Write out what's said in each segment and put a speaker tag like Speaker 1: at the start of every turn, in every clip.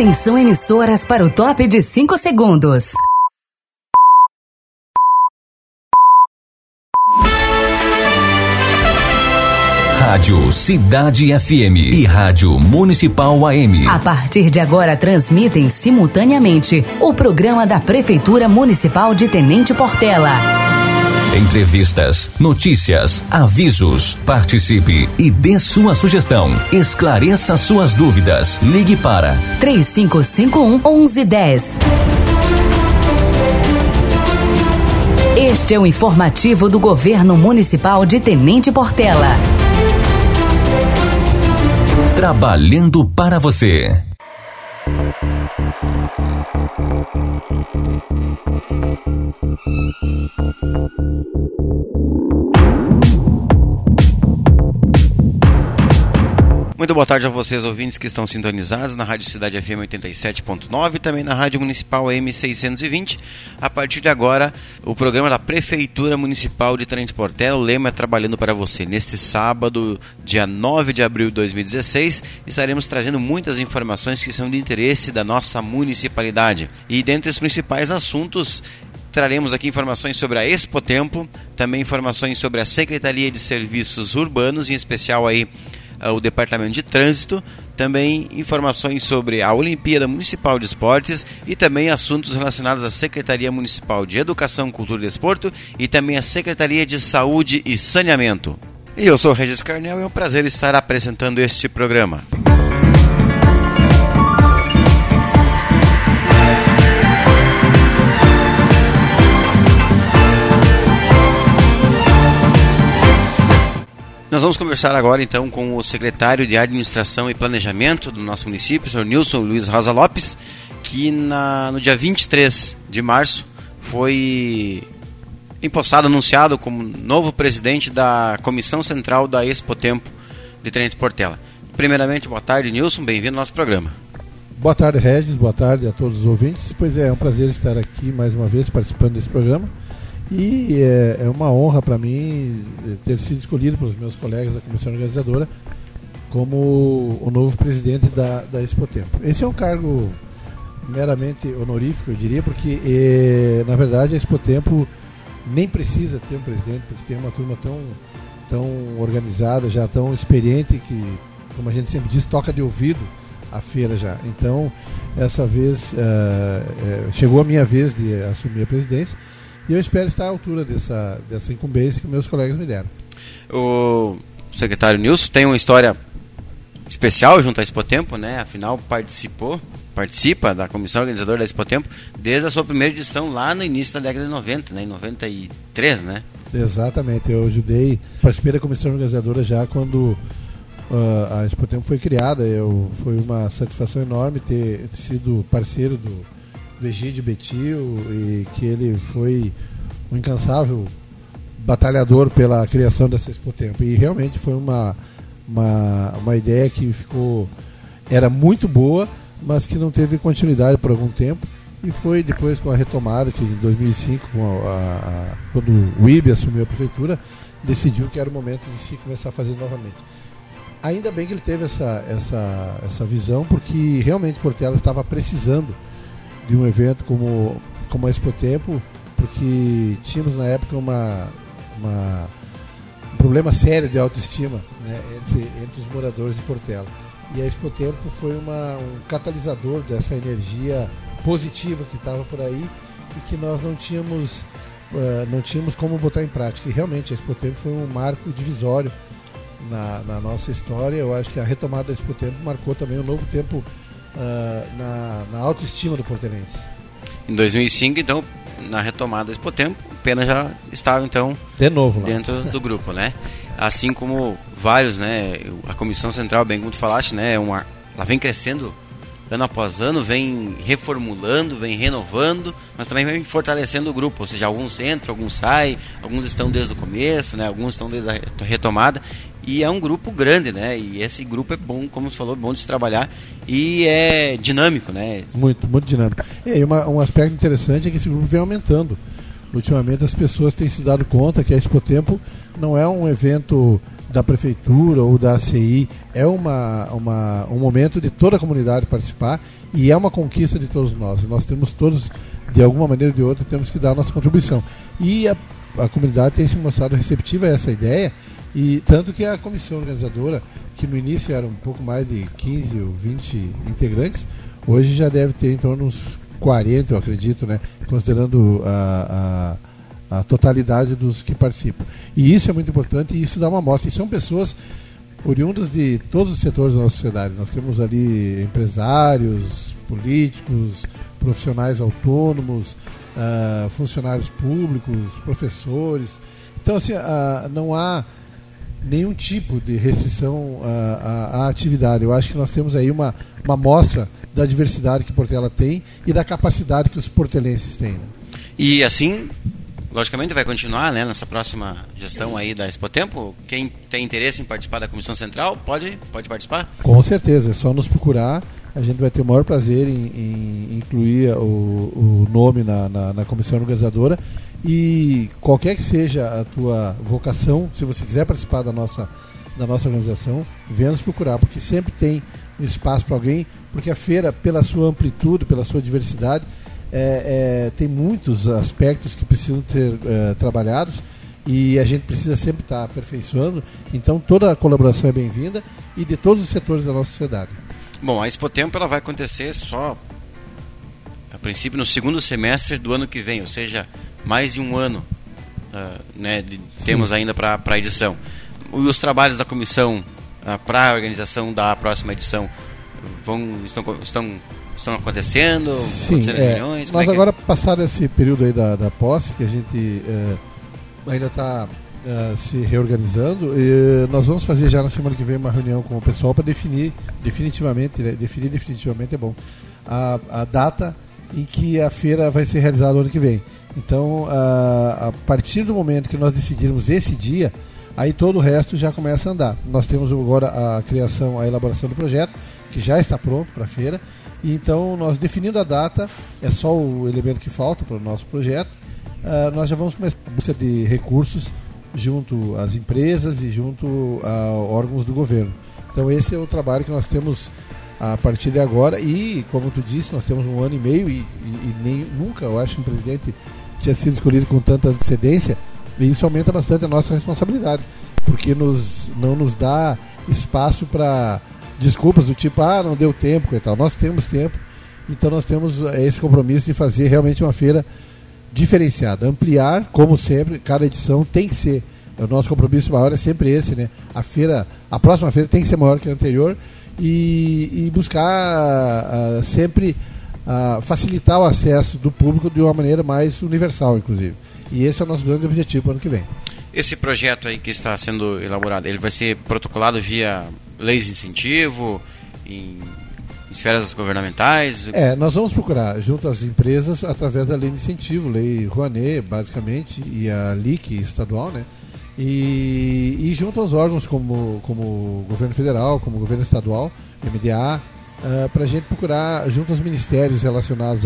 Speaker 1: Atenção, emissoras, para o top de 5 segundos.
Speaker 2: Rádio Cidade FM e Rádio Municipal AM.
Speaker 1: A partir de agora transmitem simultaneamente o programa da Prefeitura Municipal de Tenente Portela.
Speaker 2: Entrevistas, notícias, avisos. Participe e dê sua sugestão. Esclareça suas dúvidas. Ligue para
Speaker 1: 3551-1110. Este é o informativo do Governo Municipal de Tenente Portela.
Speaker 2: Trabalhando para você.
Speaker 3: Muito boa tarde a vocês, ouvintes que estão sintonizados na Rádio Cidade FM 87.9 e também na Rádio Municipal AM 620. A partir de agora, o programa da Prefeitura Municipal de Tenente Portela, o lema é Trabalhando para Você. Neste sábado, dia 9 de abril de 2016, estaremos trazendo muitas informações que são de interesse da nossa municipalidade. E dentre os principais assuntos, traremos aqui informações sobre a Expotempo, também informações sobre a Secretaria de Serviços Urbanos, em especial aí o Departamento de Trânsito, também informações sobre a Olimpíada Municipal de Esportes e também assuntos relacionados à Secretaria Municipal de Educação, Cultura e Desporto e também a Secretaria de Saúde e Saneamento. E eu sou o Regis Carnel e é um prazer estar apresentando este programa. Nós vamos conversar agora então com o secretário de Administração e Planejamento do nosso município, o senhor Nilson Luiz Rosa Lopes, que no dia 23 de março foi empossado, anunciado como novo presidente da Comissão Central da Expotempo de Tenente Portela. Primeiramente, boa tarde, Nilson, bem-vindo ao nosso programa.
Speaker 4: Boa tarde, Regis, boa tarde a todos os ouvintes. Pois é um prazer estar aqui mais uma vez participando desse programa. E é uma honra para mim ter sido escolhido pelos meus colegas da comissão organizadora como o novo presidente da Expotempo. Esse é um cargo meramente honorífico, eu diria, porque na verdade a Expotempo nem precisa ter um presidente, porque tem uma turma tão organizada, já tão experiente, que, como a gente sempre diz, toca de ouvido a feira já. Então, essa vez chegou a minha vez de assumir a presidência. E eu espero estar à altura dessa incumbência que meus colegas me deram. O
Speaker 3: secretário Nilson tem uma história especial junto à Expotempo, né? Afinal, participa da comissão organizadora da Expotempo desde a sua primeira edição lá no início da década de 90, né? Em 93, né?
Speaker 4: Exatamente, eu participei da comissão organizadora já quando a Expotempo foi criada. Foi uma satisfação enorme ter sido parceiro do Egídio Betil, e que ele foi um incansável batalhador pela criação dessa Expotempo. E realmente foi uma ideia que era muito boa, mas que não teve continuidade por algum tempo, e foi depois com a retomada, que em 2005, quando o IB assumiu a prefeitura, decidiu que era o momento de se começar a fazer novamente. Ainda bem que ele teve essa visão, porque realmente Portela estava precisando de um evento como a Expotempo, porque tínhamos na época um problema sério de autoestima, né, entre os moradores de Portela. E a Expotempo foi um catalisador dessa energia positiva que estava por aí e que nós não tínhamos como botar em prática. E realmente a Expotempo foi um marco divisório na nossa história. Eu acho que a retomada da Expotempo marcou também um novo tempo na autoestima do portelense.
Speaker 3: Em 2005, então, na retomada da Expotempo, o Pena já estava, então,
Speaker 4: de novo lá
Speaker 3: dentro do grupo, né? Assim como vários, né? A Comissão Central, bem como tu falaste, né? Ela vem crescendo ano após ano, vem reformulando, vem renovando, mas também vem fortalecendo o grupo. Ou seja, alguns entram, alguns saem, alguns estão desde o começo, né? Alguns estão desde a retomada. E é um grupo grande, né? E esse grupo é bom, como você falou, bom de se trabalhar e é dinâmico, né?
Speaker 4: Muito, muito dinâmico. E um aspecto interessante é que esse grupo vem aumentando. Ultimamente as pessoas têm se dado conta que a Expotempo não é um evento da Prefeitura ou da ACI, é um momento de toda a comunidade participar e é uma conquista de todos nós. Nós temos todos, de alguma maneira ou de outra, temos que dar a nossa contribuição. E a comunidade tem se mostrado receptiva a essa ideia, e tanto que a comissão organizadora, que no início era um pouco mais de 15 ou 20 integrantes, hoje já deve ter em torno de uns 40, eu acredito, né, considerando a totalidade dos que participam. E isso é muito importante, e isso dá uma amostra. E são pessoas oriundas de todos os setores da nossa sociedade. Nós temos ali empresários, políticos, profissionais autônomos, funcionários públicos, professores. Então, assim, não há nenhum tipo de restrição à atividade. Eu acho que nós temos aí uma amostra da diversidade que Portela tem e da capacidade que os portelenses têm, né?
Speaker 3: E assim, logicamente vai continuar, né, nessa próxima gestão aí da Expotempo. Quem tem interesse em participar da Comissão Central pode participar?
Speaker 4: Com certeza, é só nos procurar. A gente vai ter o maior prazer em incluir o nome na comissão organizadora. E qualquer que seja a tua vocação, se você quiser participar da nossa organização, venha nos procurar, porque sempre tem um espaço para alguém, porque a feira, pela sua amplitude, pela sua diversidade, tem muitos aspectos que precisam ser trabalhados, e a gente precisa sempre estar aperfeiçoando. Então toda a colaboração é bem-vinda, e de todos os setores da nossa sociedade.
Speaker 3: Bom, a Expotempo ela vai acontecer só, a princípio, no segundo semestre do ano que vem, ou seja, mais de um ano, né, temos ainda para a edição. E os trabalhos da comissão para a organização da próxima edição estão acontecendo?
Speaker 4: Sim, reuniões? Nós agora, passado esse período aí da posse, que a gente ainda está se reorganizando, e nós vamos fazer já na semana que vem uma reunião com o pessoal para definir definitivamente é bom, a data em que a feira vai ser realizada no ano que vem. Então, a partir do momento que nós decidirmos esse dia, aí todo o resto já começa a andar. Nós temos agora a elaboração do projeto, que já está pronto para a feira. E então, nós definindo a data, é só o elemento que falta para o nosso projeto. Nós já vamos começar a busca de recursos junto às empresas e junto a órgãos do governo. Então, esse é o trabalho que nós temos a partir de agora. E, como tu disse, nós temos 1 ano e meio e nunca, eu acho que um presidente tinha sido escolhido com tanta antecedência, e isso aumenta bastante a nossa responsabilidade, porque não nos dá espaço para desculpas do tipo, não deu tempo e tal. Nós temos tempo, então nós temos esse compromisso de fazer realmente uma feira diferenciada, ampliar, como sempre, cada edição tem que ser, o nosso compromisso maior é sempre esse, né? A próxima feira tem que ser maior que a anterior, e buscar sempre facilitar o acesso do público de uma maneira mais universal, inclusive. E esse é o nosso grande objetivo para o ano que vem.
Speaker 3: Esse projeto aí que está sendo elaborado, ele vai ser protocolado via leis de incentivo, em esferas governamentais?
Speaker 4: Nós vamos procurar junto às empresas através da lei de incentivo, lei Rouanet, basicamente, e a LIC estadual, né? E junto aos órgãos como o governo federal, como o governo estadual, MDA, para a gente procurar junto aos ministérios relacionados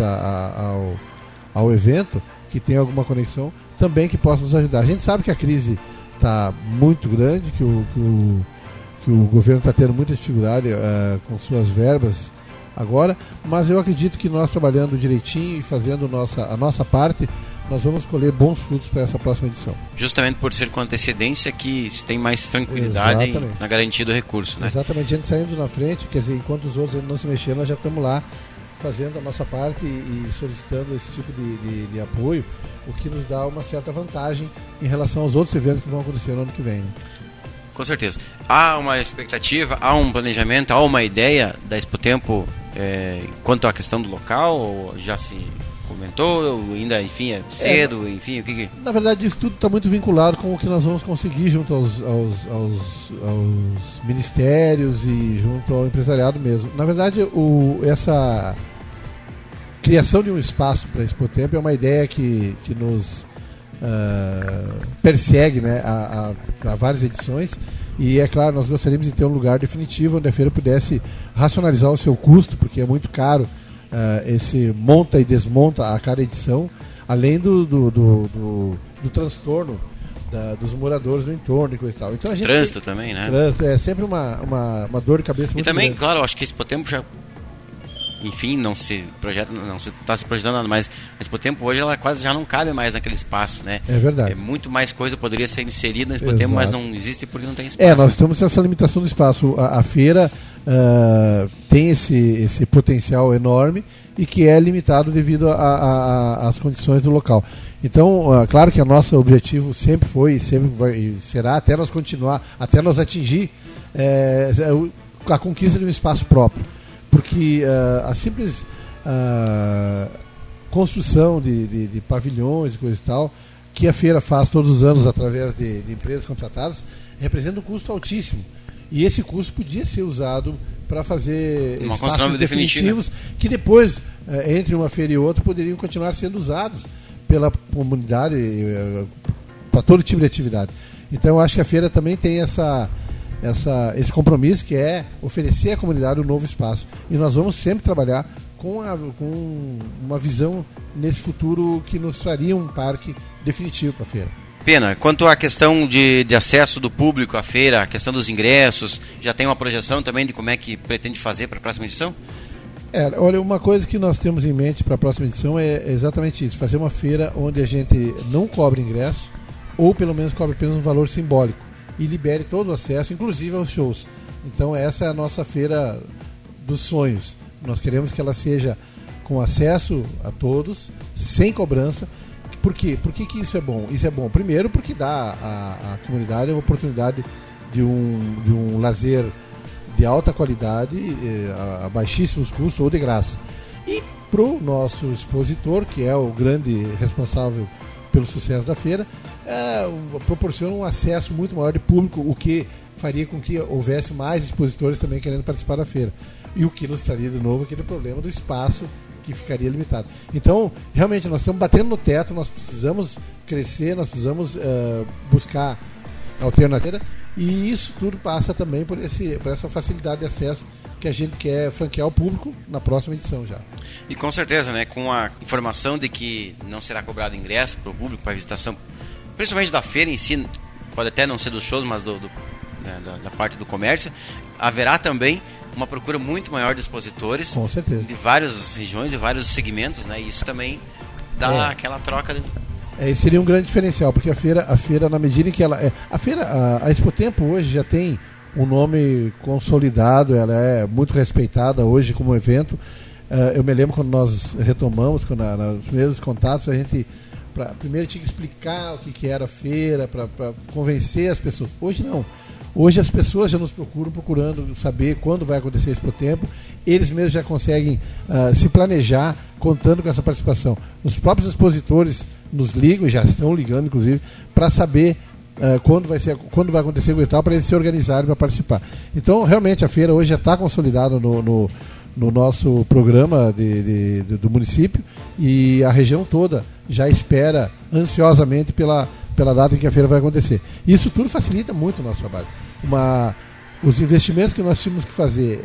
Speaker 4: ao evento, que tem alguma conexão, também que possa nos ajudar. A gente sabe que a crise está muito grande, que o governo está tendo muita dificuldade com suas verbas agora, mas eu acredito que nós, trabalhando direitinho e fazendo a nossa parte, nós vamos colher bons frutos para essa próxima edição.
Speaker 3: Justamente por ser com antecedência que se tem mais tranquilidade na garantia do recurso, né?
Speaker 4: Exatamente, a gente saindo na frente, quer dizer, enquanto os outros ainda não se mexeram, nós já estamos lá fazendo a nossa parte e solicitando esse tipo de apoio, o que nos dá uma certa vantagem em relação aos outros eventos que vão acontecer no ano que vem, né? Com
Speaker 3: certeza. Há uma expectativa, há um planejamento, há uma ideia da Expotempo quanto à questão do local, ou já se comentou, ainda, enfim, é cedo, enfim, o que...
Speaker 4: Na verdade, isso tudo está muito vinculado com o que nós vamos conseguir junto aos ministérios e junto ao empresariado mesmo. Na verdade, essa criação de um espaço para a Expotempo é uma ideia que nos persegue, né, há várias edições, e é claro, nós gostaríamos de ter um lugar definitivo onde a feira pudesse racionalizar o seu custo, porque é muito caro esse monta e desmonta a cada edição, além do transtorno dos moradores do entorno e coisa e tal. Então,
Speaker 3: trânsito também, né?
Speaker 4: Trânsito é sempre uma dor de cabeça muito
Speaker 3: E também,
Speaker 4: grande.
Speaker 3: claro, acho que esse Expotempo já, enfim, não se está se projetando nada mais. A Expotempo hoje ela quase já não cabe mais naquele espaço, né?
Speaker 4: É verdade.
Speaker 3: Muito mais coisa poderia ser inserida na Expotempo, mas não existe porque não tem espaço.
Speaker 4: Nós estamos nessa limitação do espaço. A feira tem esse potencial enorme e que é limitado devido às condições do local. Então, claro que o nosso objetivo sempre foi e sempre será, até nós continuar, até nós atingir a conquista de um espaço próprio. Porque a simples construção de pavilhões e coisa e tal, que a feira faz todos os anos através de empresas contratadas, representa um custo altíssimo. E esse custo podia ser usado para fazer espaços definitivos que depois, entre uma feira e outra, poderiam continuar sendo usados pela comunidade para todo tipo de atividade. Então eu acho que a feira também tem esse compromisso, que é oferecer à comunidade um novo espaço. E nós vamos sempre trabalhar com uma visão nesse futuro que nos traria um parque definitivo para a feira.
Speaker 3: Pena, quanto à questão de acesso do público à feira, a questão dos ingressos, já tem uma projeção também de como é que pretende fazer para a próxima edição?
Speaker 4: Olha, uma coisa que nós temos em mente para a próxima edição é exatamente isso, fazer uma feira onde a gente não cobre ingresso, ou pelo menos cobre apenas um valor simbólico, e libere todo o acesso, inclusive aos shows. Então essa é a nossa feira dos sonhos. Nós queremos que ela seja com acesso a todos, sem cobrança. Por quê? Por que isso é bom? Isso é bom, primeiro, porque dá à comunidade a oportunidade de um lazer de alta qualidade, a baixíssimos custos ou de graça. E para o nosso expositor, que é o grande responsável pelo sucesso da feira, proporciona um acesso muito maior de público, o que faria com que houvesse mais expositores também querendo participar da feira. E o que nos traria de novo aquele problema do espaço, que ficaria limitado. Então, realmente, nós estamos batendo no teto, nós precisamos crescer, nós precisamos buscar alternativa, e isso tudo passa também por essa facilidade de acesso que a gente quer franquear ao público na próxima edição já.
Speaker 3: E com certeza, né, com a informação de que não será cobrado ingresso para o público, para a visitação, principalmente da feira em si, pode até não ser dos shows, mas da parte do comércio, haverá também uma procura muito maior de expositores,
Speaker 4: com certeza, de
Speaker 3: várias regiões e vários segmentos, né? E isso também dá aquela troca.
Speaker 4: Esse seria um grande diferencial, porque a feira, na medida em que ela a Expotempo hoje já tem um nome consolidado, ela é muito respeitada hoje como evento. Eu me lembro quando nós retomamos, nos primeiros contatos, a gente primeiro tinha que explicar o que era a feira, para convencer as pessoas. Hoje não. Hoje as pessoas já nos procurando saber quando vai acontecer esse Expotempo. Eles mesmos já conseguem se planejar, contando com essa participação. Os próprios expositores nos ligam, já estão ligando inclusive, para saber quando vai acontecer o tal, para eles se organizarem para participar. Então realmente a feira hoje já está consolidada no nosso programa do município, e a região toda já espera ansiosamente pela data em que a feira vai acontecer. Isso tudo facilita muito o nosso trabalho. Os investimentos que nós tínhamos que fazer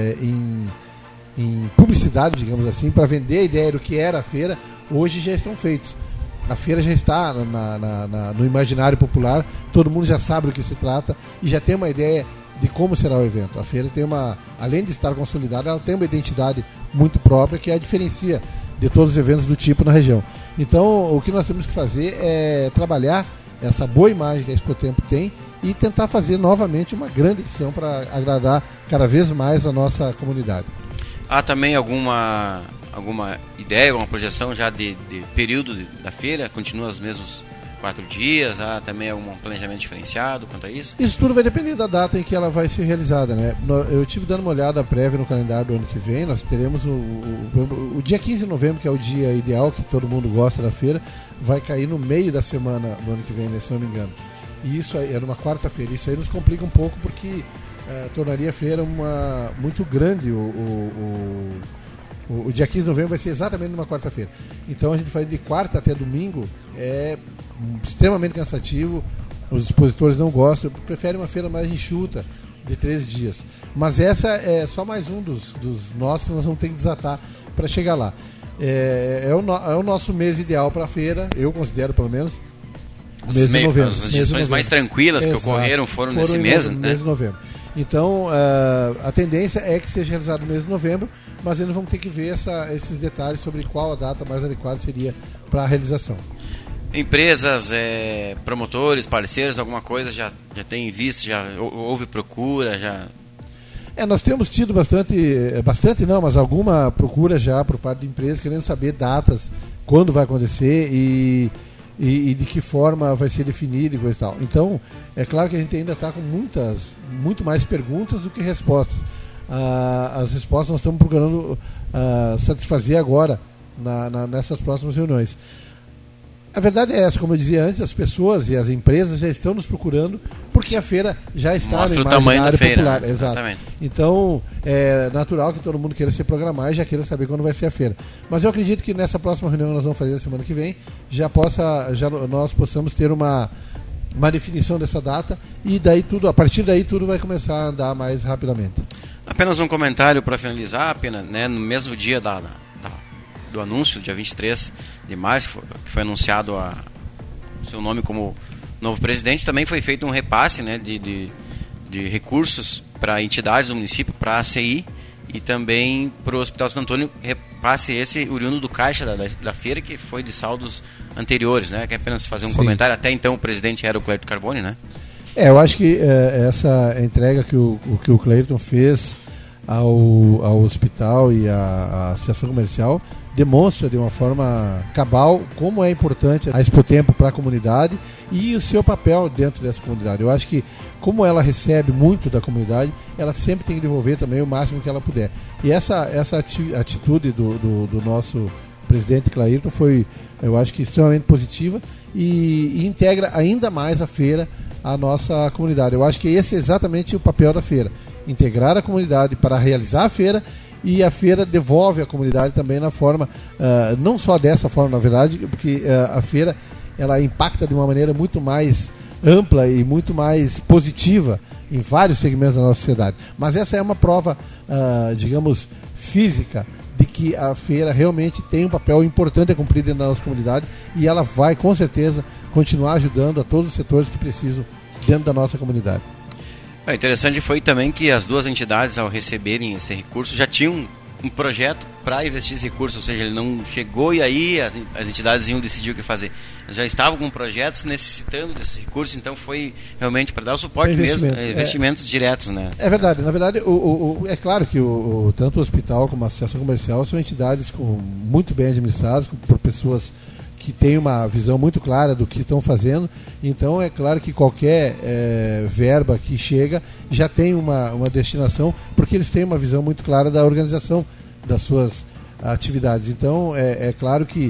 Speaker 4: em publicidade, digamos assim, para vender a ideia do que era a feira, hoje já estão feitos. A feira já está no imaginário popular, todo mundo já sabe do que se trata e já tem uma ideia de como será o evento. A feira tem além de estar consolidada, ela tem uma identidade muito própria que a diferencia de todos os eventos do tipo na região. Então, o que nós temos que fazer é trabalhar essa boa imagem que a Expotempo tem e tentar fazer novamente uma grande edição para agradar cada vez mais a nossa comunidade.
Speaker 3: Há também alguma ideia, alguma projeção já de período da feira? Continua os mesmos 4 dias? Há também algum planejamento diferenciado quanto a isso?
Speaker 4: Isso tudo vai depender da data em que ela vai ser realizada, né? Eu estive dando uma olhada prévia no calendário do ano que vem. Nós teremos o dia 15 de novembro, que é o dia ideal, que todo mundo gosta da feira, vai cair no meio da semana do ano que vem, né, se não me engano. E isso aí é numa quarta-feira. Isso aí nos complica um pouco, porque tornaria a feira muito grande. O dia 15 de novembro vai ser exatamente numa quarta-feira. Então a gente faz de quarta até domingo, é extremamente cansativo. Os expositores não gostam, preferem uma feira mais enxuta, de 3 dias. Mas essa é só mais um dos nós que nós vamos ter que desatar para chegar lá. É o nosso mês ideal para a feira, eu considero pelo menos.
Speaker 3: As eleições mais tranquilas que ocorreram foram nesse mês, né?
Speaker 4: Mês de novembro. Então, a tendência é que seja realizado no mês de novembro, mas ainda vamos ter que ver esses detalhes sobre qual a data mais adequada seria para a realização.
Speaker 3: Empresas, promotores, parceiros, alguma coisa já tem visto, já houve procura, já...
Speaker 4: Nós temos tido bastante não, mas alguma procura já por parte de empresas querendo saber datas, quando vai acontecer e de que forma vai ser definido e coisa e tal. Então, é claro que a gente ainda está com muito mais perguntas do que respostas. As respostas nós estamos procurando satisfazer agora nessas próximas reuniões. A verdade é essa, como eu dizia antes, as pessoas e as empresas já estão nos procurando porque a feira já está no imaginário popular.
Speaker 3: Exatamente.
Speaker 4: Então, é natural que todo mundo queira se programar e já queira saber quando vai ser a feira. Mas eu acredito que nessa próxima reunião que nós vamos fazer na semana que vem, nós possamos ter uma definição dessa data e a partir daí tudo vai começar a andar mais rapidamente.
Speaker 3: Apenas um comentário para finalizar, né, no mesmo dia do anúncio, dia 23 de março, que foi anunciado o seu nome como novo presidente, também foi feito um repasse, né, de recursos para entidades do município, para a ACI e também para o Hospital Santo Antônio, repasse esse oriundo do caixa da feira, que foi de saldos anteriores, né? Quer apenas fazer um comentário. Até então o presidente era o Cleirton Carboni, né?
Speaker 4: Eu acho que essa entrega que o Cleirton fez ao hospital e à associação comercial demonstra de uma forma cabal como é importante a Expotempo para a comunidade e o seu papel dentro dessa comunidade. Eu acho que, como ela recebe muito da comunidade, ela sempre tem que devolver também o máximo que ela puder. E essa atitude do nosso presidente Cleirton foi, eu acho que, extremamente positiva e integra ainda mais a feira à nossa comunidade. Eu acho que esse é exatamente o papel da feira: integrar a comunidade para realizar a feira, e a feira devolve à comunidade também na forma, não só dessa forma, na verdade, porque a feira ela impacta de uma maneira muito mais ampla e muito mais positiva em vários segmentos da nossa sociedade. Mas essa é uma prova, digamos, física de que a feira realmente tem um papel importante a cumprir dentro da nossa comunidade e ela vai, com certeza, continuar ajudando a todos os setores que precisam dentro da nossa comunidade.
Speaker 3: Interessante foi também que as duas entidades, ao receberem esse recurso, já tinham um projeto para investir esse recurso, ou seja, ele não chegou e aí as entidades iam decidir o que fazer. Eles já estavam com projetos necessitando desse recurso, então foi realmente para dar o suporte mesmo, investimentos diretos, né? É verdade.
Speaker 4: Na verdade, é claro que tanto o hospital como a associação comercial são entidades muito bem administradas, por pessoas que têm uma visão muito clara do que estão fazendo. Então é claro que qualquer verba que chega já tem uma destinação, porque eles têm uma visão muito clara da organização das suas atividades. Então é claro que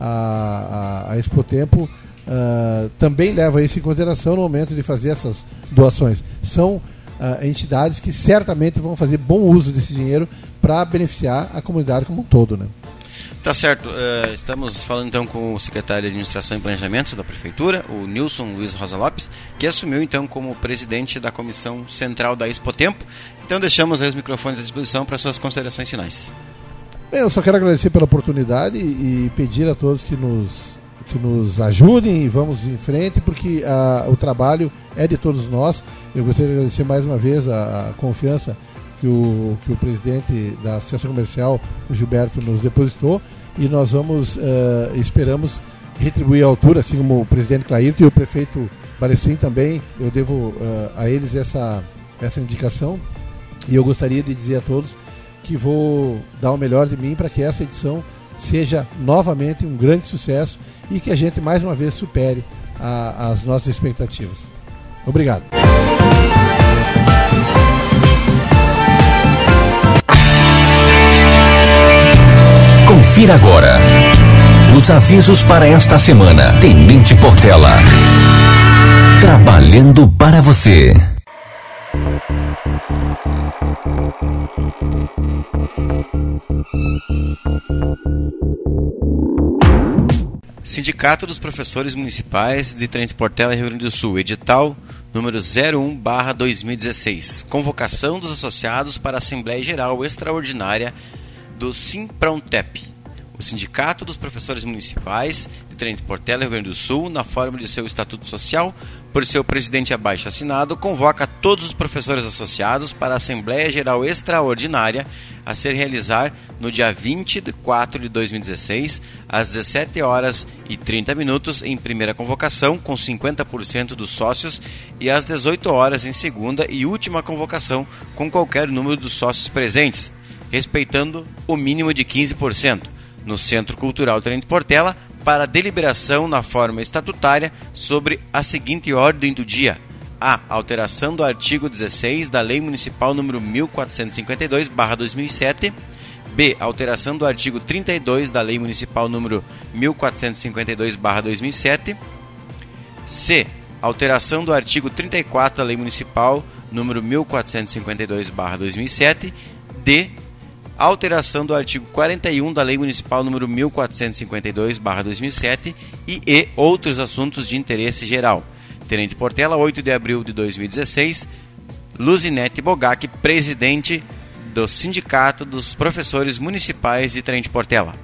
Speaker 4: a Expotempo também leva isso em consideração no momento de fazer essas doações. São entidades que certamente vão fazer bom uso desse dinheiro para beneficiar a comunidade como um todo, né?
Speaker 3: Tá certo, estamos falando então com o secretário de Administração e Planejamento da Prefeitura, o Nilson Luiz Rosa Lopes, que assumiu então como presidente da Comissão Central da Expotempo. Então deixamos aí os microfones à disposição para suas considerações finais.
Speaker 4: Bem, eu só quero agradecer pela oportunidade e pedir a todos que nos ajudem e vamos em frente, porque o trabalho é de todos nós. Eu gostaria de agradecer mais uma vez a confiança que o presidente da Associação Comercial, o Gilberto, nos depositou, e nós esperamos retribuir à altura, assim como o presidente Cleirton e o prefeito Balestrin também. Eu devo a eles essa indicação, e eu gostaria de dizer a todos que vou dar o melhor de mim para que essa edição seja novamente um grande sucesso e que a gente mais uma vez supere as nossas expectativas. Obrigado.
Speaker 2: Confira agora os avisos para esta semana. Tenente Portela, trabalhando para você.
Speaker 3: Sindicato dos Professores Municipais de Tenente Portela, Rio Grande do Sul, edital número 01/2016, convocação dos associados para a Assembleia Geral Extraordinária do Simprontep. O Sindicato dos Professores Municipais de Tenente Portela, Rio Grande do Sul, na forma de seu estatuto social, por seu presidente abaixo assinado, convoca todos os professores associados para a Assembleia Geral Extraordinária a se realizar no dia 20 de 4 de 2016, às 17h30, em primeira convocação, com 50% dos sócios, e às 18h em segunda e última convocação, com qualquer número dos sócios presentes, respeitando o mínimo de 15%, no Centro Cultural Tenente Portela, para deliberação na forma estatutária sobre a seguinte ordem do dia: A. Alteração do artigo 16 da Lei Municipal número 1452/2007. B. Alteração do artigo 32 da Lei Municipal número 1452/2007. C. Alteração do artigo 34 da Lei Municipal número 1452/2007. D. Alteração do artigo 41 da Lei Municipal número 1452/2007 e outros assuntos de interesse geral. Tenente Portela, 8 de abril de 2016, Luzinete Bogac, presidente do Sindicato dos Professores Municipais de Tenente Portela.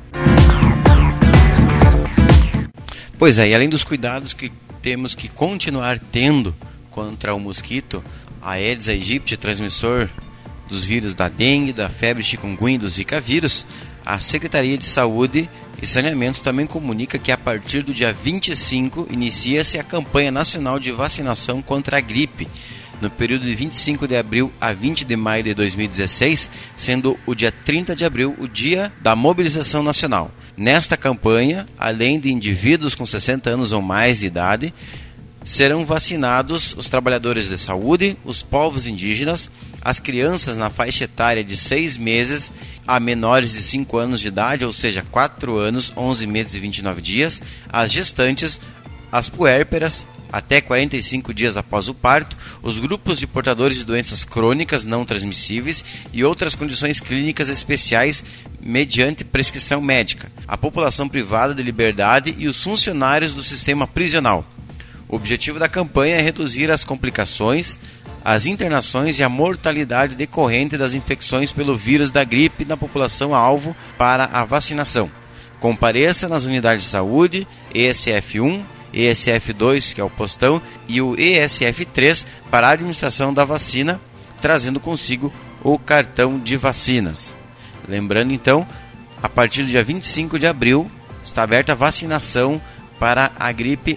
Speaker 3: Pois é, e além dos cuidados que temos que continuar tendo contra o mosquito Aedes aegypti, transmissor dos vírus da dengue, da febre chikungunya e do zika vírus, a Secretaria de Saúde e Saneamento também comunica que a partir do dia 25 inicia-se a campanha nacional de vacinação contra a gripe, no período de 25 de abril a 20 de maio de 2016, sendo o dia 30 de abril o dia da mobilização nacional. Nesta campanha, além de indivíduos com 60 anos ou mais de idade, serão vacinados os trabalhadores de saúde, os povos indígenas, as crianças na faixa etária de 6 meses a menores de 5 anos de idade, ou seja, 4 anos, 11 meses e 29 dias, as gestantes, as puérperas, até 45 dias após o parto, os grupos de portadores de doenças crônicas não transmissíveis e outras condições clínicas especiais mediante prescrição médica, a população privada de liberdade e os funcionários do sistema prisional. O objetivo da campanha é reduzir as complicações, as internações e a mortalidade decorrente das infecções pelo vírus da gripe na população alvo para a vacinação. Compareça nas unidades de saúde, ESF1, ESF2, que é o postão, e o ESF3 para a administração da vacina, trazendo consigo o cartão de vacinas. Lembrando então, a partir do dia 25 de abril, está aberta a vacinação para a gripe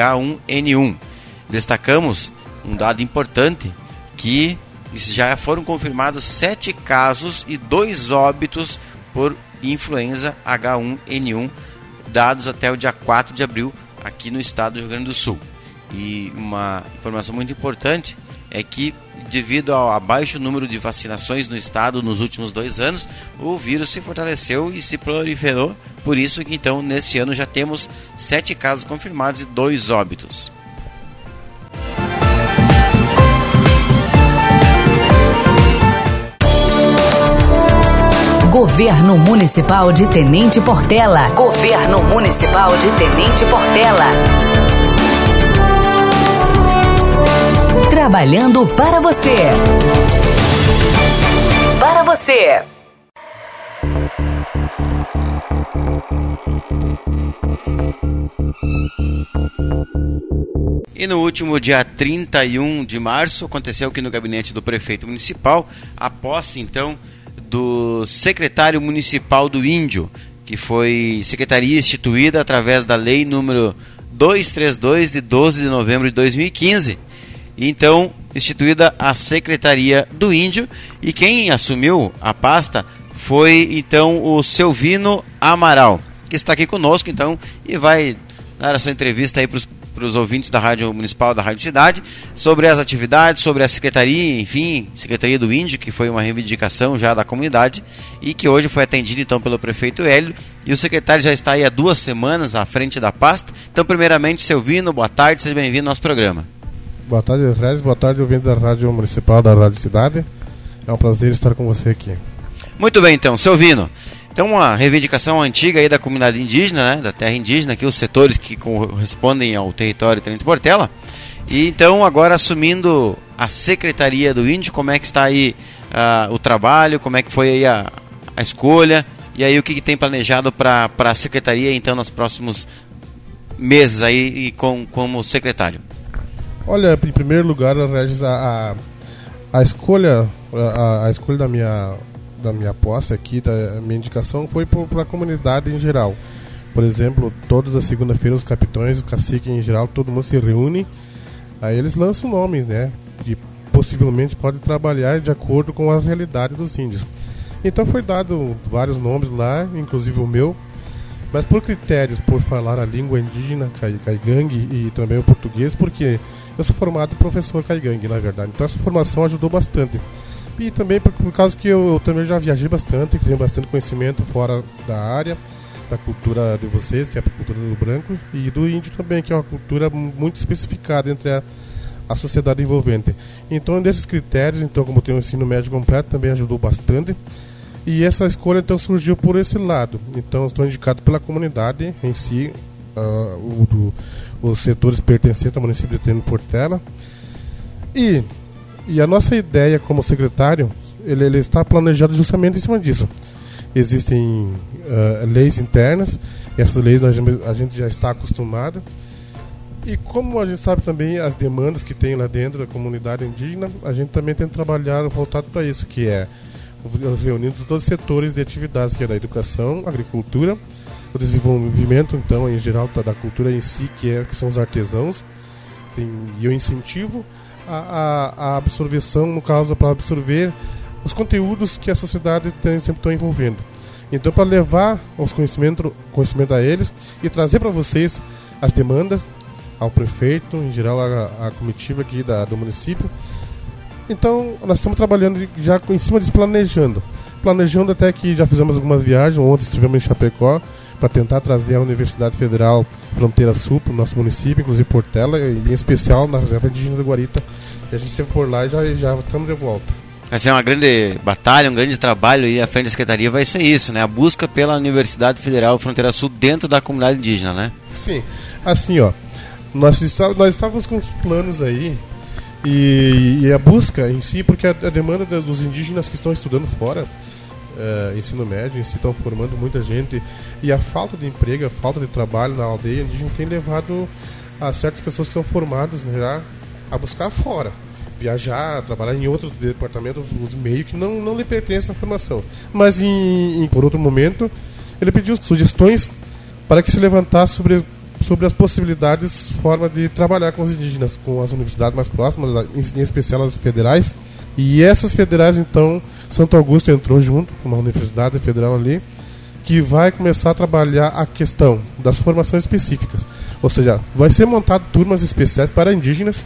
Speaker 3: H1N1. Destacamos um dado importante, que já foram confirmados 7 casos e 2 óbitos por influenza H1N1, dados até o dia 4 de abril aqui no estado do Rio Grande do Sul. E uma informação muito importante é que, devido ao baixo número de vacinações no estado nos últimos 2 anos, o vírus se fortaleceu e se proliferou. Por isso que então nesse ano já temos 7 casos confirmados e 2 óbitos.
Speaker 1: Governo Municipal de Tenente Portela. Governo Municipal de Tenente Portela. Trabalhando para você. Para você.
Speaker 3: E no último dia 31 de março aconteceu aqui no gabinete do prefeito municipal a posse então do secretário municipal do Índio, que foi secretaria instituída através da lei número 232 de 12 de novembro de 2015. Então, instituída a Secretaria do Índio, e quem assumiu a pasta foi então o Selvino Amaral, que está aqui conosco então e vai dar essa entrevista aí para os ouvintes da Rádio Municipal, da Rádio Cidade, sobre as atividades, sobre a Secretaria, enfim, Secretaria do Índio, que foi uma reivindicação já da comunidade e que hoje foi atendida então pelo prefeito Hélio, e o secretário já está aí há 2 semanas à frente da pasta. Então, primeiramente, Selvino, boa tarde, seja bem-vindo ao nosso programa.
Speaker 4: Boa tarde, Regis, boa tarde, ouvintes da Rádio Municipal, da Rádio Cidade. É um prazer estar com você aqui.
Speaker 3: Muito bem, então, Selvino. Então, uma reivindicação antiga aí da comunidade indígena, né, da terra indígena, aqui os setores que correspondem ao território de Tenente Portela. E então, agora assumindo a Secretaria do Índio, como é que está aí o trabalho, como é que foi aí a escolha, e aí o que tem planejado para a Secretaria, então, nos próximos meses aí como secretário?
Speaker 5: Olha, em primeiro lugar, Regis, a escolha da minha posse aqui, da minha indicação, foi para a comunidade em geral. Por exemplo, todas as segundas-feiras os capitães, o cacique em geral, todo mundo se reúne, aí eles lançam nomes, né, que possivelmente podem trabalhar de acordo com a realidade dos índios. Então foi dado vários nomes lá, inclusive o meu, mas por critérios, por falar a língua indígena, caigangue, e também o português, porque eu sou formado professor caigangue, na verdade, então essa formação ajudou bastante. E também por causa que eu também já viajei bastante, tenho bastante conhecimento fora da área, da cultura de vocês, que é a cultura do branco, e do índio também, que é uma cultura muito especificada entre a sociedade envolvente. Então, desses critérios, então, como tem o ensino médio completo, também ajudou bastante. E essa escolha, então, surgiu por esse lado. Então, estou indicado pela comunidade em si, os setores pertencentes ao município de Tenente Portela. E a nossa ideia como secretário, ele está planejado justamente em cima disso. Existem leis internas, essas leis a gente já está acostumado. E como a gente sabe também as demandas que tem lá dentro da comunidade indígena, a gente também tem que trabalhar voltado para isso, que é reunindo todos os setores de atividades, que é da educação, agricultura, o desenvolvimento, então, em geral, da cultura em si, que são os artesãos, e o incentivo a absorção, no caso, para absorver os conteúdos que a sociedade sempre está envolvendo. Então, para levar os conhecimento a eles e trazer para vocês as demandas, ao prefeito, em geral a comitiva aqui do município. Então, nós estamos trabalhando já em cima disso, planejando até que já fizemos algumas viagens. Ontem estivemos em Chapecó para tentar trazer a Universidade Federal Fronteira Sul para o nosso município, inclusive Portela, e em especial na Reserva Indígena do Guarita. E a gente esteve por lá e já estamos de volta.
Speaker 3: Vai ser uma grande batalha, um grande trabalho e à frente da Secretaria vai ser isso, né? A busca pela Universidade Federal Fronteira Sul dentro da comunidade indígena, né?
Speaker 5: Sim, assim, ó, nós estávamos com os planos aí e a busca em si, porque a demanda dos indígenas que estão estudando fora, ensino médio, em si estão formando muita gente, e a falta de emprego, a falta de trabalho na aldeia indígena tem levado a certas pessoas que são formadas, né, já a buscar fora, viajar, trabalhar em outros departamentos, nos meios que não lhe pertencem à formação. Mas, por outro momento, ele pediu sugestões para que se levantasse sobre as possibilidades, forma de trabalhar com os indígenas, com as universidades mais próximas, em especial as federais. E essas federais, então, Santo Augusto entrou junto com uma universidade federal ali, que vai começar a trabalhar a questão das formações específicas. Ou seja, vai ser montado turmas especiais para indígenas,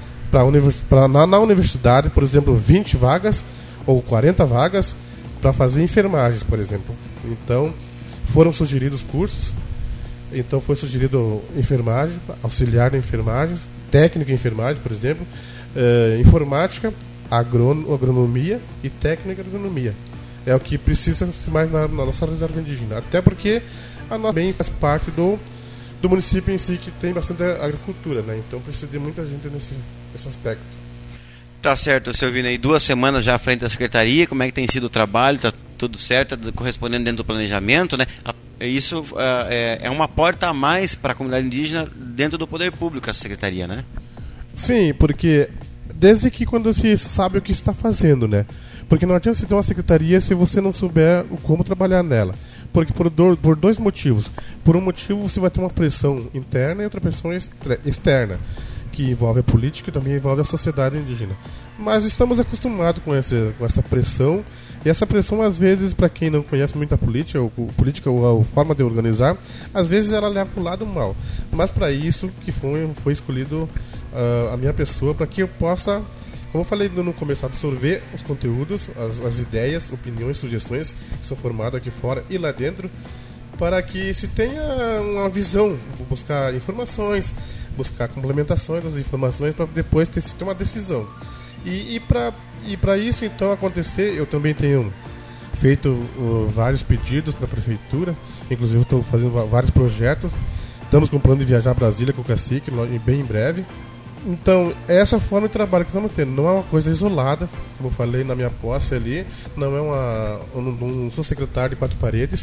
Speaker 5: na universidade, por exemplo, 20 vagas ou 40 vagas para fazer enfermagens, por exemplo. Então, foram sugeridos cursos. Então, foi sugerido enfermagem, auxiliar de enfermagem, técnica em enfermagem, por exemplo, informática, agronomia e técnica de agronomia. É o que precisa mais na nossa reserva indígena. Até porque a nossa bem faz parte do município em si, que tem bastante agricultura, né? Então precisa de muita gente nesse aspecto.
Speaker 3: Tá certo, seu Vini, aí 2 semanas já à frente da Secretaria, como é que tem sido o trabalho? Tá tudo certo, tá correspondendo dentro do planejamento, né? Isso é uma porta a mais para a comunidade indígena dentro do poder público, a Secretaria, né? Sim,
Speaker 5: porque desde que quando se sabe o que está fazendo, né? Porque não adianta você ter uma secretaria se você não souber como trabalhar nela. Porque por 2 motivos. Por um motivo você vai ter uma pressão interna e outra pressão externa, que envolve a política e também envolve a sociedade indígena. Mas estamos acostumados com essa pressão, e essa pressão, às vezes, para quem não conhece muito a política ou a forma de organizar, às vezes ela leva para o lado mal. Mas para isso que foi escolhido a minha pessoa, para que eu possa, como eu falei no começo, absorver os conteúdos, as ideias, opiniões, sugestões que são formadas aqui fora e lá dentro, para que se tenha uma visão, buscar informações, buscar complementações das informações, para depois ter uma decisão. E para isso então acontecer, eu também tenho feito vários pedidos para a prefeitura, inclusive estou fazendo vários projetos. Estamos com o plano de viajar a Brasília com o cacique bem em breve. Então, essa forma de trabalho que estamos tendo não é uma coisa isolada, como eu falei na minha posse ali, não sou secretário de 4 paredes,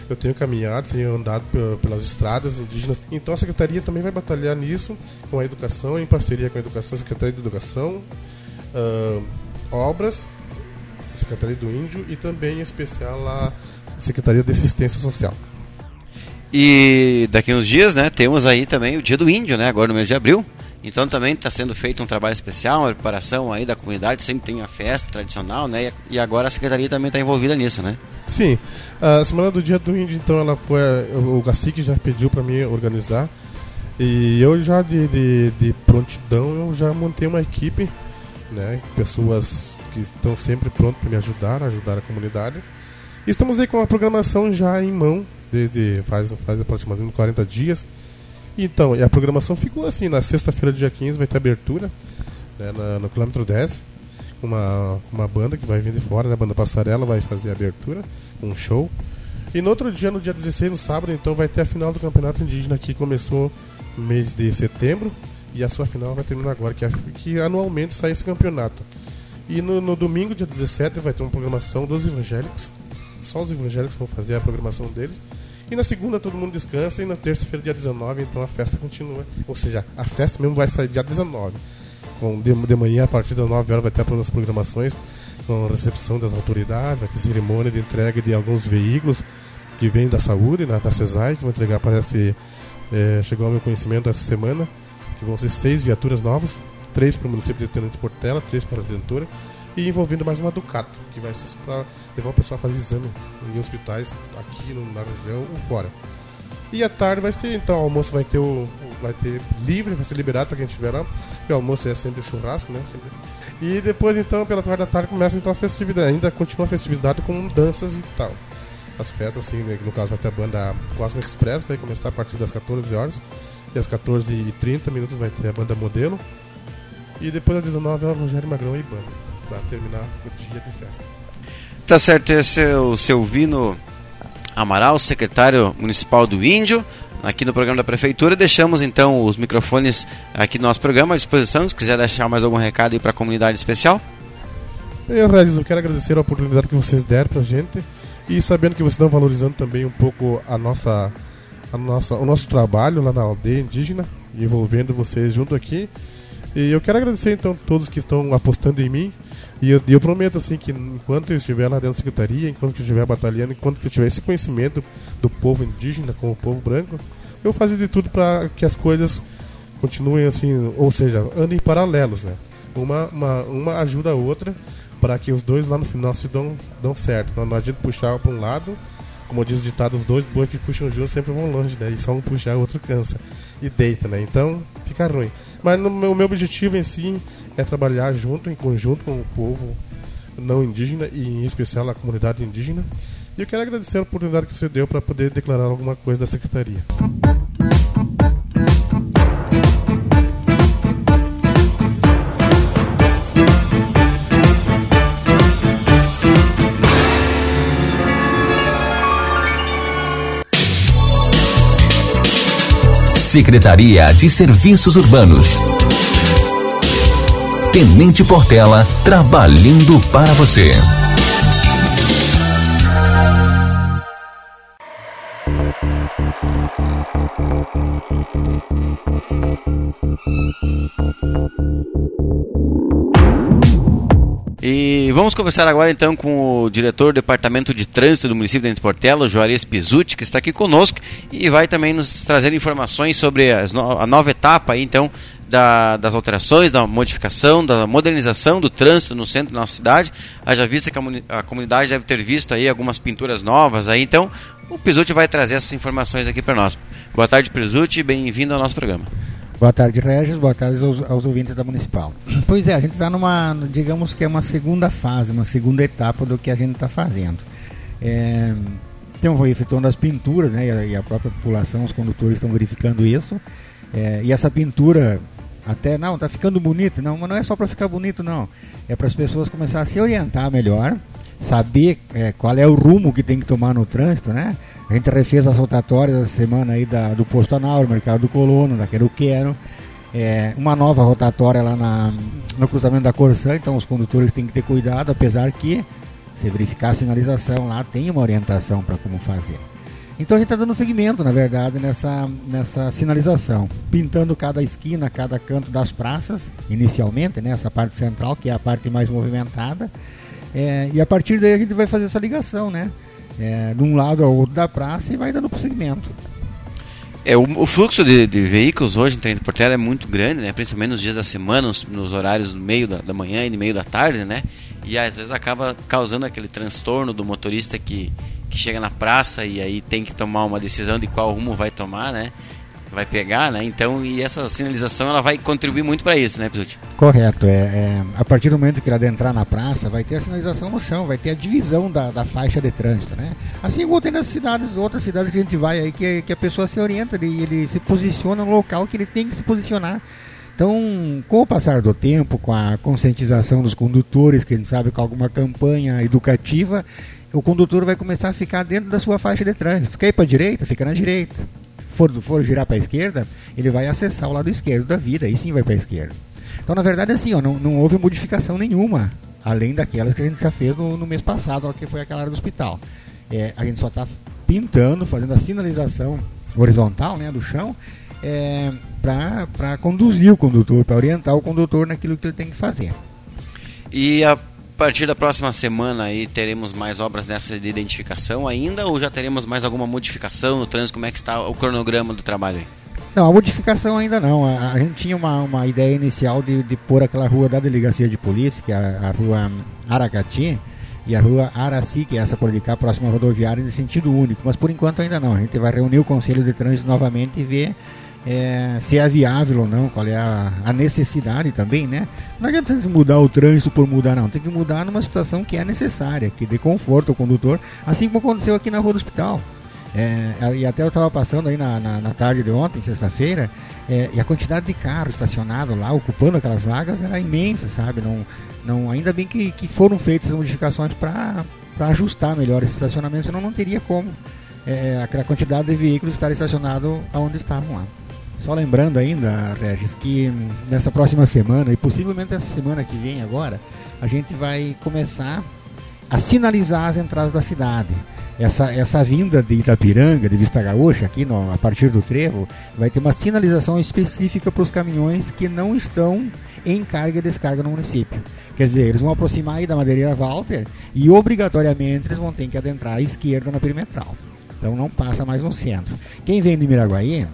Speaker 5: eu tenho caminhado, tenho andado pelas estradas indígenas. Então a Secretaria também vai batalhar nisso, com a educação, em parceria com a educação, Secretaria de Educação, Obras, Secretaria do Índio e também em especial a Secretaria de Assistência Social.
Speaker 3: E daqui uns dias, né, temos aí também o Dia do Índio, né, agora no mês de abril. Então também está sendo feito um trabalho especial, uma preparação aí da comunidade, sempre tem a festa tradicional, né, e agora a Secretaria também está envolvida nisso, né?
Speaker 5: Sim, a semana do Dia do Índio, então, ela foi, o Cacique já pediu para mim organizar, e eu já de prontidão, eu já montei uma equipe, né, pessoas que estão sempre prontas para me ajudar a comunidade. E estamos aí com a programação já em mão, desde faz aproximadamente 40 dias. Então, e a programação ficou assim, na sexta-feira, dia 15, vai ter abertura, né, no quilômetro 10, uma banda que vai vir de fora, né, a banda Passarela vai fazer a abertura, um show. E no outro dia, no dia 16, no sábado, então vai ter a final do Campeonato Indígena, que começou no mês de setembro, e a sua final vai terminar agora, que anualmente sai esse campeonato. E no domingo, dia 17, vai ter uma programação dos evangélicos, só os evangélicos vão fazer a programação deles. E na segunda todo mundo descansa, e na terça-feira, dia 19, então a festa continua. Ou seja, a festa mesmo vai sair dia 19. De manhã, a partir das 9 horas, vai ter as programações, com a recepção das autoridades, vai ter cerimônia de entrega de alguns veículos que vêm da saúde, da CESAI, que vão entregar, parece, chegou ao meu conhecimento essa semana, que vão ser 6 viaturas novas, 3 para o município de Tenente Portela, 3 para a Redentora, e envolvendo mais uma Ducato, que vai ser para levar o pessoal a fazer exame em hospitais aqui na região ou fora. E à tarde vai ser, então, o almoço vai ter livre, vai ser liberado para quem estiver lá. O almoço é sempre churrasco, né? Sempre. E depois, então, pela tarde da tarde, começa então as festividades. Ainda continua a festividade com danças e tal. As festas, assim, no caso vai ter a banda Cosmo Express, vai começar a partir das 14 horas. E às 14h30 minutos vai ter a banda Modelo. E depois às 19 horas, Rogério Magrão e banda, para terminar o dia de festa.
Speaker 3: Tá certo, esse é o Silvino Amaral, secretário municipal do Índio, aqui no programa da Prefeitura. Deixamos então os microfones aqui no nosso programa à disposição, se quiser deixar mais algum recado aí para a comunidade especial.
Speaker 5: Eu quero agradecer a oportunidade que vocês deram pra gente, e sabendo que vocês estão valorizando também um pouco o nosso trabalho lá na aldeia indígena, envolvendo vocês junto aqui. E eu quero agradecer então a todos que estão apostando em mim. E eu prometo assim que enquanto eu estiver lá dentro da secretaria, enquanto eu estiver batalhando, enquanto eu tiver esse conhecimento do povo indígena com o povo branco, eu vou fazer de tudo para que as coisas continuem assim, ou seja, andem paralelos, né? Uma ajuda a outra, para que os dois lá no final se dão certo. Não adianta puxar para um lado, como diz o ditado, os dois bois que puxam juntos sempre vão longe, né? E só um puxar, o outro cansa e deita, né? Então fica ruim. Mas o meu objetivo em si é trabalhar junto, em conjunto com o povo não indígena e em especial a comunidade indígena. E eu quero agradecer a oportunidade que você deu para poder declarar alguma coisa da secretaria.
Speaker 2: Secretaria de Serviços Urbanos. Tenente Portela, trabalhando para você.
Speaker 3: E vamos conversar agora então com o diretor do Departamento de Trânsito do município de Tenente Portela, Juarez Pizzuti, que está aqui conosco e vai também nos trazer informações sobre a nova etapa aí, então, das alterações, da modificação, da modernização do trânsito no centro da nossa cidade. Haja vista que a comunidade deve ter visto aí algumas pinturas novas aí, então o Pizzuti vai trazer essas informações aqui para nós. Boa tarde, Pizzuti, bem-vindo ao nosso programa.
Speaker 6: Boa tarde, Regis. Boa tarde aos ouvintes da Municipal. Pois é, a gente está digamos que é uma segunda fase, uma segunda etapa do que a gente está fazendo. Foi efetuando as pinturas, né, e a própria população, os condutores estão verificando isso. E essa pintura, até, não, está ficando bonita, não, mas não é só para ficar bonito, não. É para as pessoas começarem a se orientar melhor, saber qual é o rumo que tem que tomar no trânsito, né? A gente refez as rotatórias essa semana aí do Posto Anal, Mercado do Colono, da Quero-Quero. Uma nova rotatória lá no cruzamento da Corsã, então os condutores têm que ter cuidado, apesar que, se verificar a sinalização lá, tem uma orientação para como fazer. Então a gente está dando seguimento, na verdade, nessa sinalização, pintando cada esquina, cada canto das praças, inicialmente, né, essa parte central, que é a parte mais movimentada, e a partir daí a gente vai fazer essa ligação, né, de um lado ao outro da praça e vai dando prosseguimento.
Speaker 3: O fluxo de veículos hoje em Tenente Portela é muito grande, né? Principalmente nos dias da semana, nos horários do meio da manhã e no meio da tarde, né? E às vezes acaba causando aquele transtorno do motorista que chega na praça e aí tem que tomar uma decisão de qual rumo vai tomar, né? Vai pegar, né? Então, e essa sinalização ela vai contribuir muito para isso, né, Pizzuti?
Speaker 6: Correto. A partir do momento que ele adentrar na praça, vai ter a sinalização no chão, vai ter a divisão da faixa de trânsito, né? Assim como tem nas outras cidades que a gente vai aí, que a pessoa se orienta, ele se posiciona no local que ele tem que se posicionar. Então, com o passar do tempo, com a conscientização dos condutores, que a gente sabe com alguma campanha educativa, o condutor vai começar a ficar dentro da sua faixa de trânsito. Quer ir para a direita? Fica na direita. For girar para a esquerda, ele vai acessar o lado esquerdo da vida, aí sim vai para a esquerda. Então, na verdade, assim, não houve modificação nenhuma, além daquelas que a gente já fez no mês passado, que foi aquela área do hospital. A gente só está pintando, fazendo a sinalização horizontal, né, do chão, para conduzir o condutor, para orientar o condutor naquilo que ele tem que fazer.
Speaker 3: E a partir da próxima semana aí teremos mais obras dessa de identificação ainda, ou já teremos mais alguma modificação no trânsito? Como é que está o cronograma do trabalho aí?
Speaker 6: Não, a modificação ainda não. A gente tinha uma ideia inicial de pôr aquela rua da delegacia de polícia, que é a rua Aracati, e a rua Araci, que é essa por ali cá, próxima à rodoviária, em sentido único. Mas por enquanto ainda não. A gente vai reunir o Conselho de Trânsito novamente e ver se é viável ou não, qual é a necessidade também, né? Não adianta mudar o trânsito por mudar, não. Tem que mudar numa situação que é necessária, que dê conforto ao condutor, assim como aconteceu aqui na Rua do Hospital. E até eu estava passando aí na tarde de ontem, sexta-feira, e a quantidade de carros estacionados lá, ocupando aquelas vagas, era imensa, sabe? Ainda bem que foram feitas as modificações para ajustar melhor esse estacionamento, senão não teria como aquela quantidade de veículos estar estacionados onde estavam lá. Só lembrando ainda, Regis, que nessa próxima semana, e possivelmente essa semana que vem agora, a gente vai começar a sinalizar as entradas da cidade. Essa vinda de Itapiranga, de Vista Gaúcha, aqui a partir do trevo, vai ter uma sinalização específica para os caminhões que não estão em carga e descarga no município. Quer dizer, eles vão aproximar aí da Madeireira Walter e obrigatoriamente eles vão ter que adentrar à esquerda na perimetral. Então não passa mais no centro. Quem vem de Miraguaí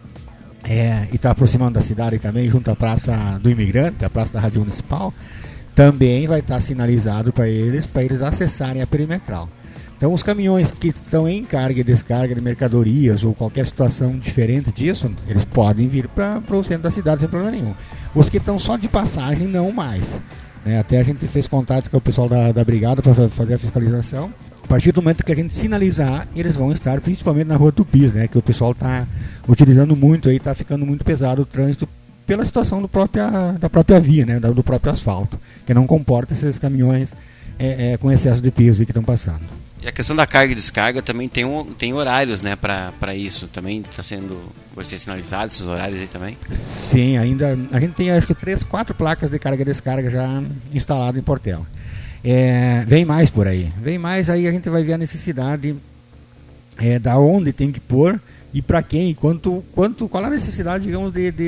Speaker 6: e está aproximando da cidade também, junto à Praça do Imigrante, a Praça da Rádio Municipal, também vai estar sinalizado para eles acessarem a perimetral. Então os caminhões que estão em carga e descarga de mercadorias ou qualquer situação diferente disso, eles podem vir para o centro da cidade sem problema nenhum. Os que estão só de passagem, não mais. Até a gente fez contato com o pessoal da Brigada para fazer a fiscalização. A partir do momento que a gente sinalizar, eles vão estar principalmente na Rua Tupis, que o pessoal está utilizando muito, está ficando muito pesado o trânsito pela situação da própria via, do próprio asfalto, que não comporta esses caminhões com excesso de peso que estão passando.
Speaker 3: E a questão da carga e descarga também tem horários, né, para isso. Também vai ser sinalizado esses horários aí também?
Speaker 6: Sim, ainda a gente tem acho que 3, 4 placas de carga e descarga já instaladas em Portela. Vem mais por aí. Vem mais, aí a gente vai ver a necessidade da onde tem que pôr e para quem, qual a necessidade, digamos,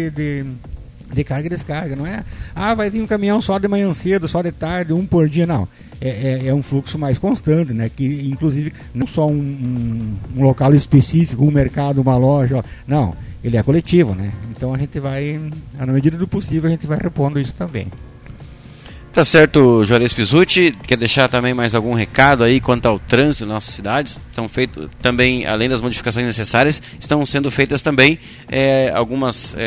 Speaker 6: de carga e descarga. Não é, vai vir um caminhão só de manhã cedo, só de tarde, um por dia, não. É um fluxo mais constante, que inclusive não só um local específico, um mercado, uma loja, não, ele é coletivo, Então a gente vai, na medida do possível, a gente vai repondo isso também.
Speaker 3: Tá certo, Juarez Pizzuti. Quer deixar também mais algum recado aí quanto ao trânsito nas nossas cidades? Estão feitos também, além das modificações necessárias, estão sendo feitas também algumas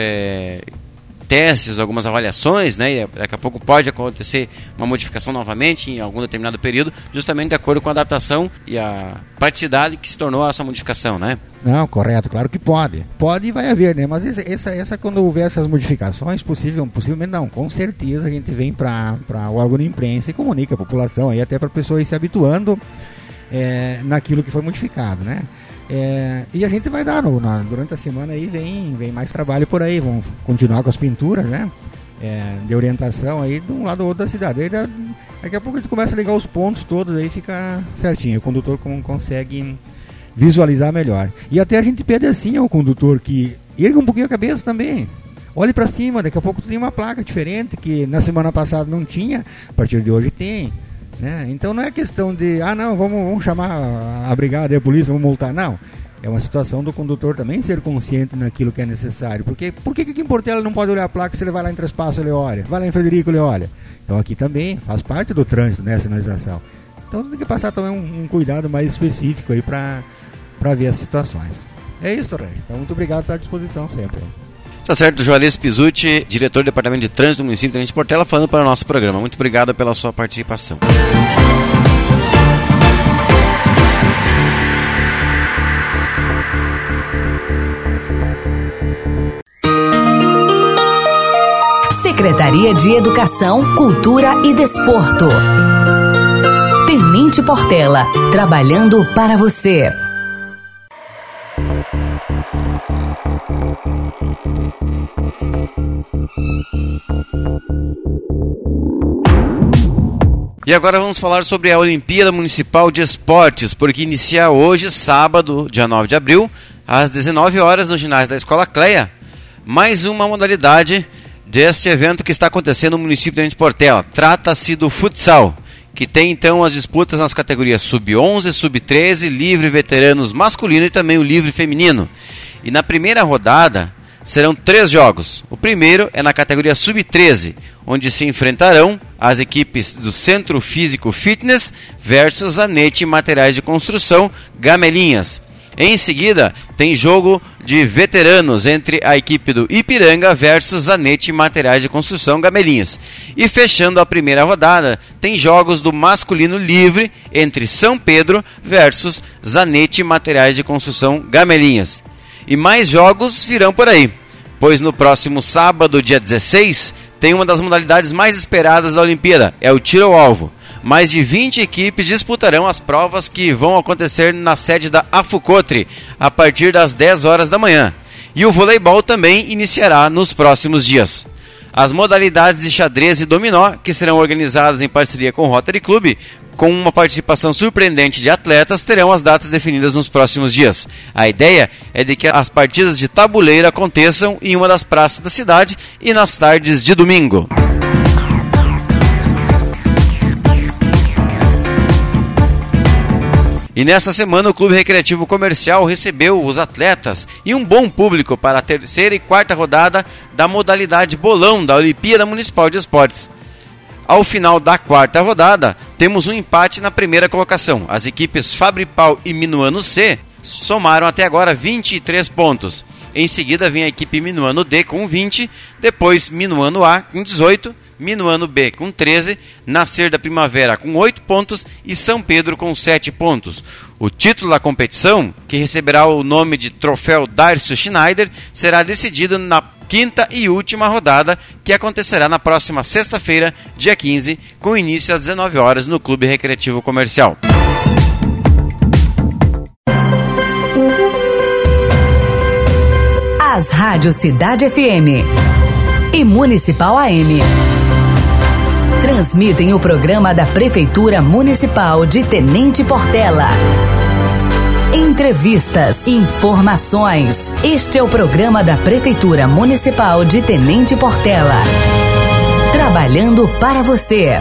Speaker 3: testes, algumas avaliações, E daqui a pouco pode acontecer uma modificação novamente em algum determinado período, justamente de acordo com a adaptação e a praticidade que se tornou essa modificação,
Speaker 6: Não, correto, claro que pode. Pode e vai haver, Mas essa quando houver essas modificações, possivelmente não, com certeza a gente vem para o órgão de imprensa e comunica a população, aí até para a pessoa ir se habituando naquilo que foi modificado, e a gente vai dar, durante a semana aí vem mais trabalho por aí, vamos continuar com as pinturas, de orientação aí de um lado ou outro da cidade. Aí daqui a pouco a gente começa a ligar os pontos todos, aí fica certinho, o condutor consegue visualizar melhor. E até a gente pede assim ao condutor que erga um pouquinho a cabeça também. Olhe para cima, daqui a pouco tu tem uma placa diferente que na semana passada não tinha, a partir de hoje tem. Né? Então não é questão de, não, vamos chamar a brigada e a polícia, vamos multar. Não, é uma situação do condutor também ser consciente naquilo que é necessário. Porque por que aqui em Portela não pode olhar a placa se ele vai lá em Três Passos ele olha, vai lá em Frederico ele olha? Então aqui também faz parte do trânsito, né, a sinalização. Então tem que passar também um cuidado mais específico aí para ver as situações. É isso, Regis. Então muito obrigado, está à disposição sempre.
Speaker 3: Tá certo, Joales Pizzuti, diretor do Departamento de Trânsito do município de Tenente Portela, falando para o nosso programa. Muito obrigado pela sua participação.
Speaker 1: Secretaria de Educação, Cultura e Desporto. Tenente Portela, trabalhando para você.
Speaker 3: E agora vamos falar sobre a Olimpíada Municipal de Esportes, porque inicia hoje, sábado, dia 9 de abril, às 19 horas no ginásio da Escola Cleia, mais uma modalidade deste evento que está acontecendo no município de Tenente Portela. Trata-se do futsal, que tem então as disputas nas categorias sub-11, sub-13, livre veteranos masculino e também o livre feminino. E na primeira rodada serão 3 jogos. O primeiro é na categoria sub-13, onde se enfrentarão as equipes do Centro Físico Fitness versus Zanete Materiais de Construção Gamelinhas. Em seguida, tem jogo de veteranos entre a equipe do Ipiranga versus Zanete Materiais de Construção Gamelinhas. E fechando a primeira rodada, tem jogos do masculino livre entre São Pedro versus Zanete Materiais de Construção Gamelinhas. E mais jogos virão por aí, pois no próximo sábado, dia 16, tem uma das modalidades mais esperadas da Olimpíada, é o tiro ao alvo. Mais de 20 equipes disputarão as provas que vão acontecer na sede da Afucotre a partir das 10 horas da manhã. E o voleibol também iniciará nos próximos dias. As modalidades de xadrez e dominó, que serão organizadas em parceria com o Rotary Club, com uma participação surpreendente de atletas, terão as datas definidas nos próximos dias. A ideia é de que as partidas de tabuleiro aconteçam em uma das praças da cidade e nas tardes de domingo. E nesta semana o Clube Recreativo Comercial recebeu os atletas e um bom público para a terceira e quarta rodada da modalidade bolão da Olimpíada Municipal de Esportes. Ao final da quarta rodada, temos um empate na primeira colocação. As equipes Fabripau e Minuano C somaram até agora 23 pontos. Em seguida vem a equipe Minuano D com 20, depois Minuano A com 18, Minuano B com 13, Nascer da Primavera com 8 pontos e São Pedro com 7 pontos. O título da competição, que receberá o nome de Troféu Darcio Schneider, será decidido na quinta e última rodada, que acontecerá na próxima sexta-feira, dia 15, com início às 19 horas no Clube Recreativo Comercial.
Speaker 1: As rádios Cidade FM e Municipal AM transmitem o programa da Prefeitura Municipal de Tenente Portela. Entrevistas, informações. Este é o programa da Prefeitura Municipal de Tenente Portela. Trabalhando para você.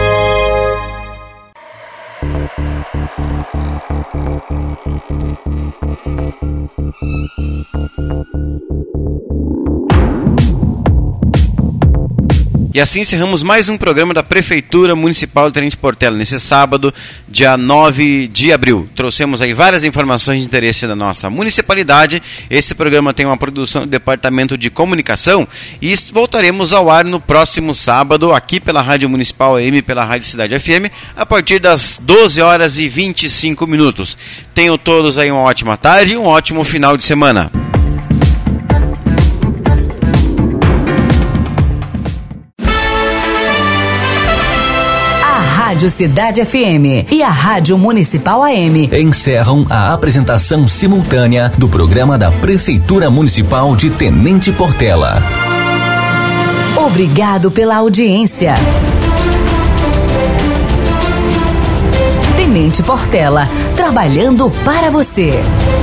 Speaker 3: E assim encerramos mais um programa da Prefeitura Municipal de Tenente Portela, nesse sábado, dia 9 de abril. Trouxemos aí várias informações de interesse da nossa municipalidade. Esse programa tem uma produção do Departamento de Comunicação e voltaremos ao ar no próximo sábado, aqui pela Rádio Municipal AM, pela Rádio Cidade FM, a partir das 12 horas e 25 minutos. Tenham todos aí uma ótima tarde e um ótimo final de semana.
Speaker 1: Rádio Cidade FM e a Rádio Municipal AM
Speaker 2: encerram a apresentação simultânea do programa da Prefeitura Municipal de Tenente Portela.
Speaker 1: Obrigado pela audiência. Tenente Portela, trabalhando para você.